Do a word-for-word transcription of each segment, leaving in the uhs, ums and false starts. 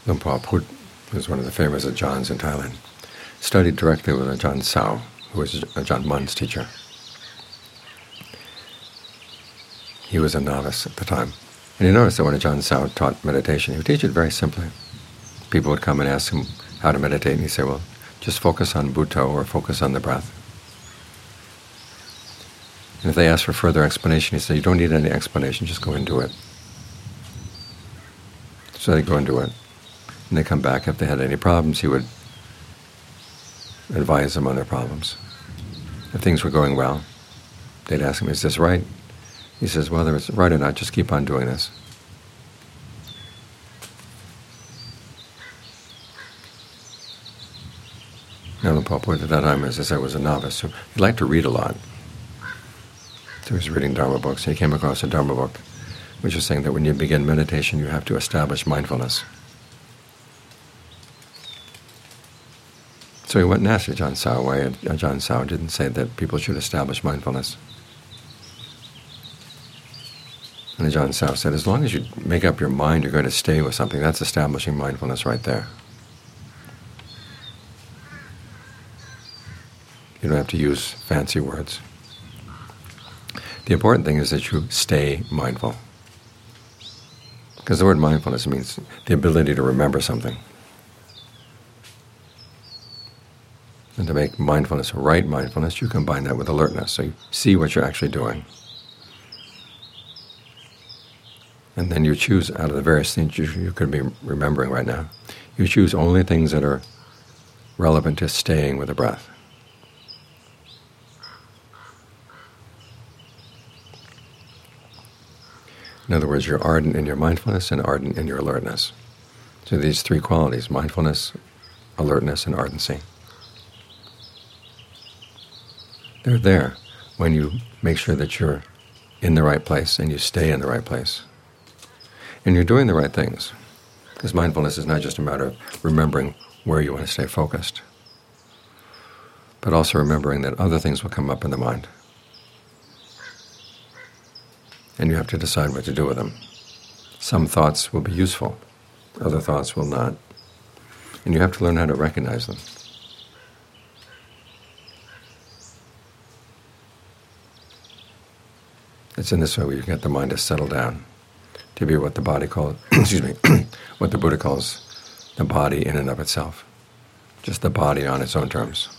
Luang Por Phut, who was one of the famous Ajahns in Thailand, studied directly with Ajahn Sao, who was Ajahn Mun's teacher. He was a novice at the time. And he noticed that when Ajahn Sao taught meditation, he would teach it very simply. People would come and ask him how to meditate, and he'd say, well, just focus on Bhutto or focus on the breath. And if they asked for further explanation, he said, you don't need any explanation, just go and do it. So they go and do it. And they come back. If they had any problems, he would advise them on their problems. If things were going well, they'd ask him, is this right? He says, whether it's right or not, just keep on doing this. Now, Luang Por Phut at that time, as I said, was a novice, so he liked to read a lot. So he was reading Dharma books. He came across a Dharma book which was saying that when you begin meditation, you have to establish mindfulness. So he went and asked Ajahn Sao why Ajahn Sao didn't say that people should establish mindfulness. And Ajahn Sao said, as long as you make up your mind you're going to stay with something, that's establishing mindfulness right there. You don't have to use fancy words. The important thing is that you stay mindful. Because the word mindfulness means the ability to remember something. And to make mindfulness right mindfulness, you combine that with alertness, so you see what you're actually doing. And then you choose, out of the various things you, you could be remembering right now, you choose only things that are relevant to staying with the breath. In other words, you're ardent in your mindfulness and ardent in your alertness. So these three qualities, mindfulness, alertness, and ardency, they're there when you make sure that you're in the right place and you stay in the right place. And you're doing the right things, because mindfulness is not just a matter of remembering where you want to stay focused, but also remembering that other things will come up in the mind. And you have to decide what to do with them. Some thoughts will be useful, other thoughts will not. And you have to learn how to recognize them. It's in this way where you get the mind to settle down, to be what the body calls, excuse me, what the Buddha calls the body in and of itself, just the body on its own terms.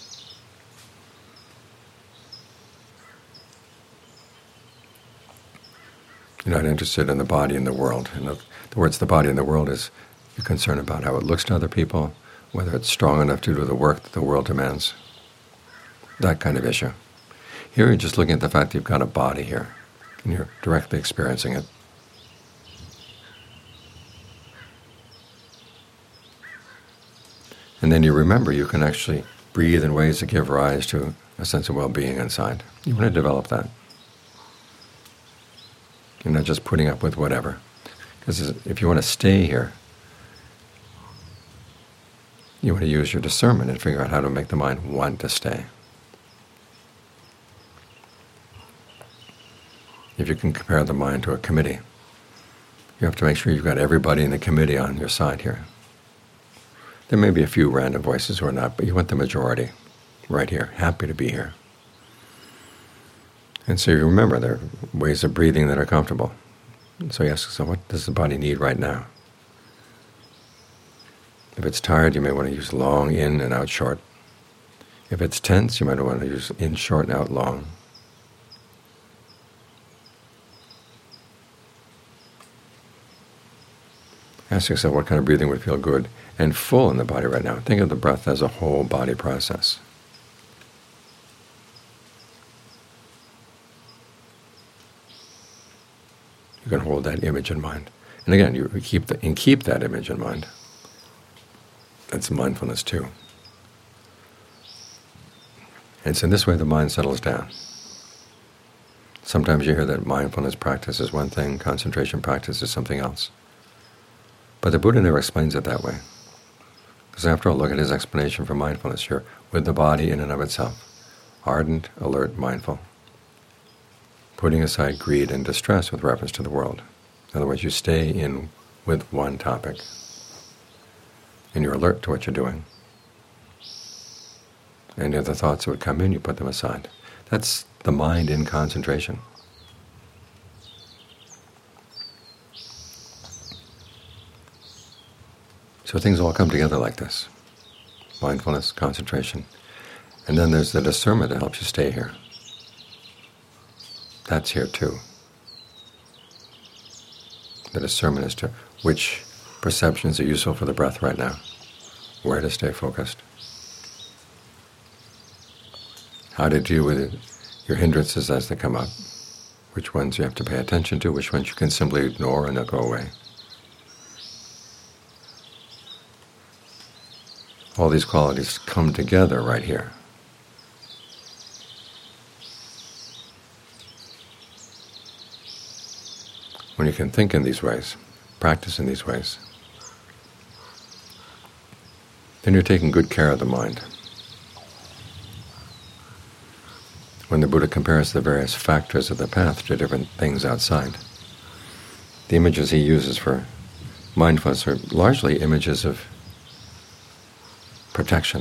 You're not interested in the body and the world. In other words, the body and the world is you're concerned about how it looks to other people, whether it's strong enough to do the work that the world demands, that kind of issue. Here you're just looking at the fact that you've got a body here, and you're directly experiencing it. And then you remember you can actually breathe in ways that give rise to a sense of well-being inside. You want to develop that. You're not just putting up with whatever. Because if you want to stay here, you want to use your discernment and figure out how to make the mind want to stay. If you can compare the mind to a committee, you have to make sure you've got everybody in the committee on your side here. There may be a few random voices who are not, but you want the majority right here, happy to be here. And so you remember there are ways of breathing that are comfortable. And so you ask yourself, what does the body need right now? If it's tired, you may want to use long in and out short. If it's tense, you might want to use in short and out long. Ask yourself what kind of breathing would feel good and full in the body right now. Think of the breath as a whole body process. You can hold that image in mind. And again, you keep the, and keep that image in mind. That's mindfulness too. And so in this way the mind settles down. Sometimes you hear that mindfulness practice is one thing, concentration practice is something else. But the Buddha never explains it that way. Because after all, look at his explanation for mindfulness here, with the body in and of itself, ardent, alert, mindful, putting aside greed and distress with reference to the world. In other words, you stay in with one topic. and you're alert to what you're doing. Any other thoughts that would come in, you put them aside. That's the mind in concentration. So things all come together like this. Mindfulness, concentration. And then there's the discernment that helps you stay here. That's here too. The discernment as to which perceptions are useful for the breath right now, where to stay focused, how to deal with it, your hindrances as they come up, which ones you have to pay attention to, which ones you can simply ignore and they'll go away. All these qualities come together right here. When you can think in these ways, practice in these ways, then you're taking good care of the mind. When the Buddha compares the various factors of the path to different things outside, the images he uses for mindfulness are largely images of protection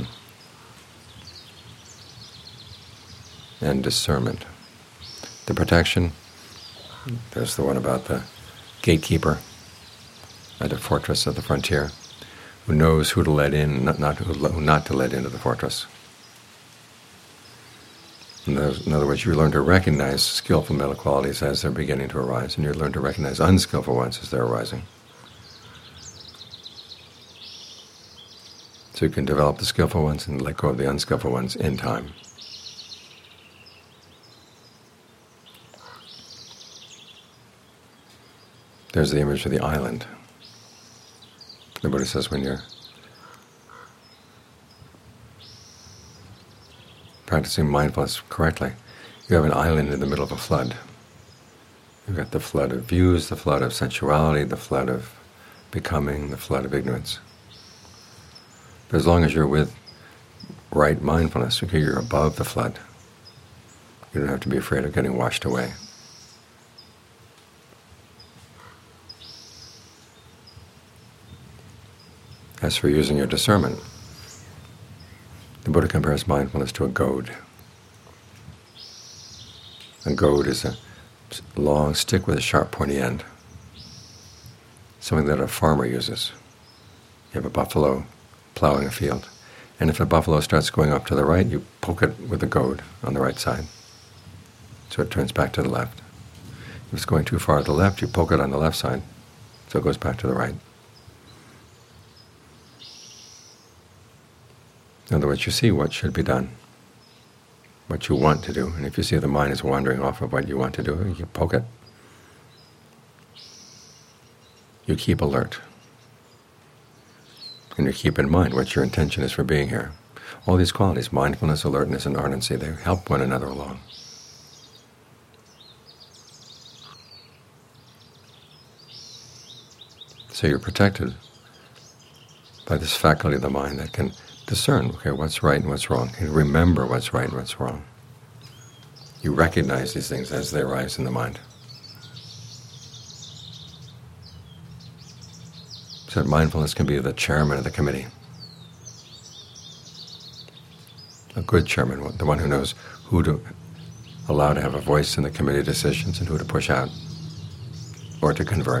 and discernment. The protection, there's the one about the gatekeeper at the fortress of the frontier, who knows who to let in and not, not, who not to let into the fortress. In other words, you learn to recognize skillful mental qualities as they're beginning to arise, and you learn to recognize unskillful ones as they're arising. So you can develop the skillful ones and let go of the unskillful ones in time. There's the image of the island. The Buddha says when you're practicing mindfulness correctly, you have an island in the middle of a flood. You've got the flood of views, the flood of sensuality, the flood of becoming, the flood of ignorance. But as long as you're with right mindfulness, okay, you're above the flood. You don't have to be afraid of getting washed away. As for using your discernment, the Buddha compares mindfulness to a goad. A goad is a long stick with a sharp pointy end, something that a farmer uses. You have a buffalo plowing a field, and if the buffalo starts going up to the right, you poke it with a goad on the right side, so it turns back to the left. If it's going too far to the left, you poke it on the left side, so it goes back to the right. In other words, you see what should be done, what you want to do, and if you see the mind is wandering off of what you want to do, you poke it. You keep alert. And you keep in mind what your intention is for being here. All these qualities, mindfulness, alertness, and ardency, they help one another along. So you're protected by this faculty of the mind that can discern, okay, what's right and what's wrong. You remember what's right and what's wrong. You recognize these things as they arise in the mind. So that mindfulness can be the chairman of the committee. A good chairman, the one who knows who to allow to have a voice in the committee decisions and who to push out or to convert.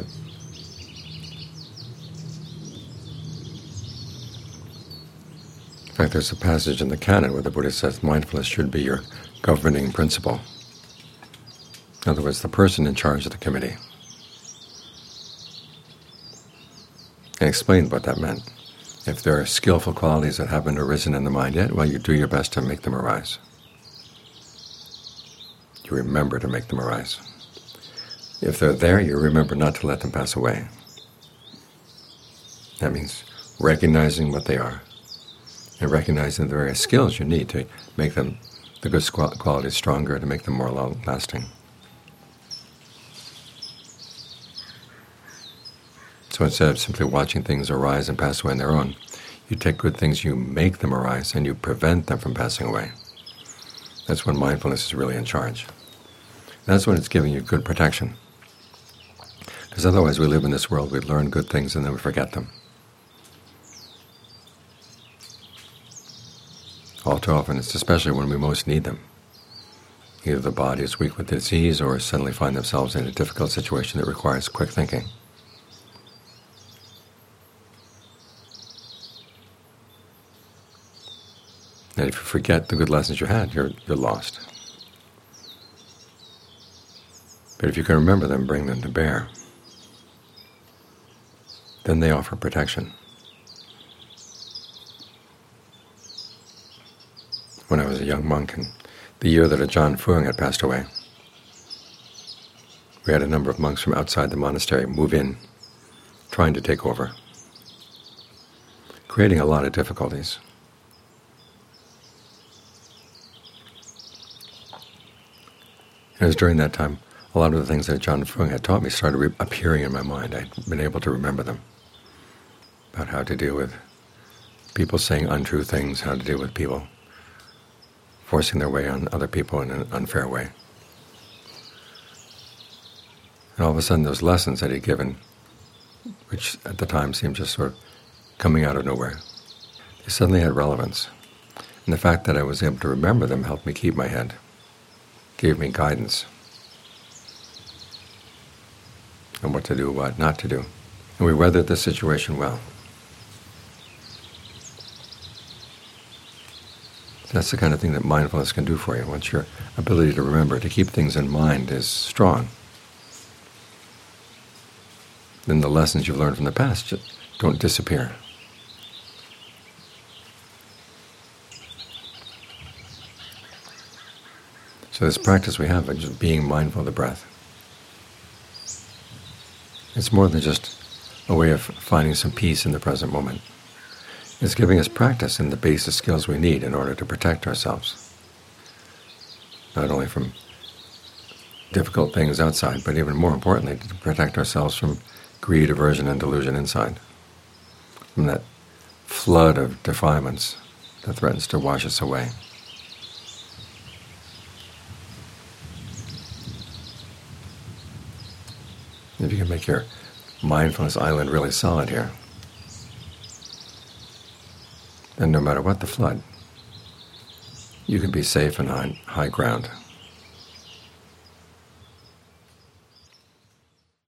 In fact, there's a passage in the canon where the Buddha says mindfulness should be your governing principle. In other words, the person in charge of the committee. And explained what that meant. If there are skillful qualities that haven't arisen in the mind yet, well, you do your best to make them arise. You remember to make them arise. If they're there, you remember not to let them pass away. That means recognizing what they are, and recognizing the various skills you need to make them, the good qualities, stronger, to make them more long-lasting. So instead of simply watching things arise and pass away on their own, you take good things, you make them arise, and you prevent them from passing away. That's when mindfulness is really in charge. That's when it's giving you good protection. Because otherwise we live in this world, we learn good things and then we forget them. too often, it's especially when we most need them. Either the body is weak with disease or suddenly find themselves in a difficult situation that requires quick thinking. And if you forget the good lessons you had, you're, you're lost. But if you can remember them, bring them to bear, then they offer protection. When I was a young monk, in the year that Ajahn Fuang had passed away, we had a number of monks from outside the monastery move in, trying to take over, creating a lot of difficulties. And it was during that time a lot of the things that Ajahn Fuang had taught me started re appearing in my mind. I'd been able to remember them, about how to deal with people saying untrue things, how to deal with people forcing their way on other people in an unfair way. And all of a sudden those lessons that he'd given, which at the time seemed just sort of coming out of nowhere, they suddenly had relevance. And the fact that I was able to remember them helped me keep my head, gave me guidance on what to do, what not to do. And we weathered the situation well. That's the kind of thing that mindfulness can do for you. Once your ability to remember, to keep things in mind is strong, then the lessons you've learned from the past just don't disappear. So this practice we have of just being mindful of the breath, it's more than just a way of finding some peace in the present moment. It's giving us practice in the basic skills we need in order to protect ourselves, not only from difficult things outside, but even more importantly, to protect ourselves from greed, aversion, and delusion inside, from that flood of defilements that threatens to wash us away. If you can make your mindfulness island really solid here, then no matter what the flood, you can be safe and on high ground.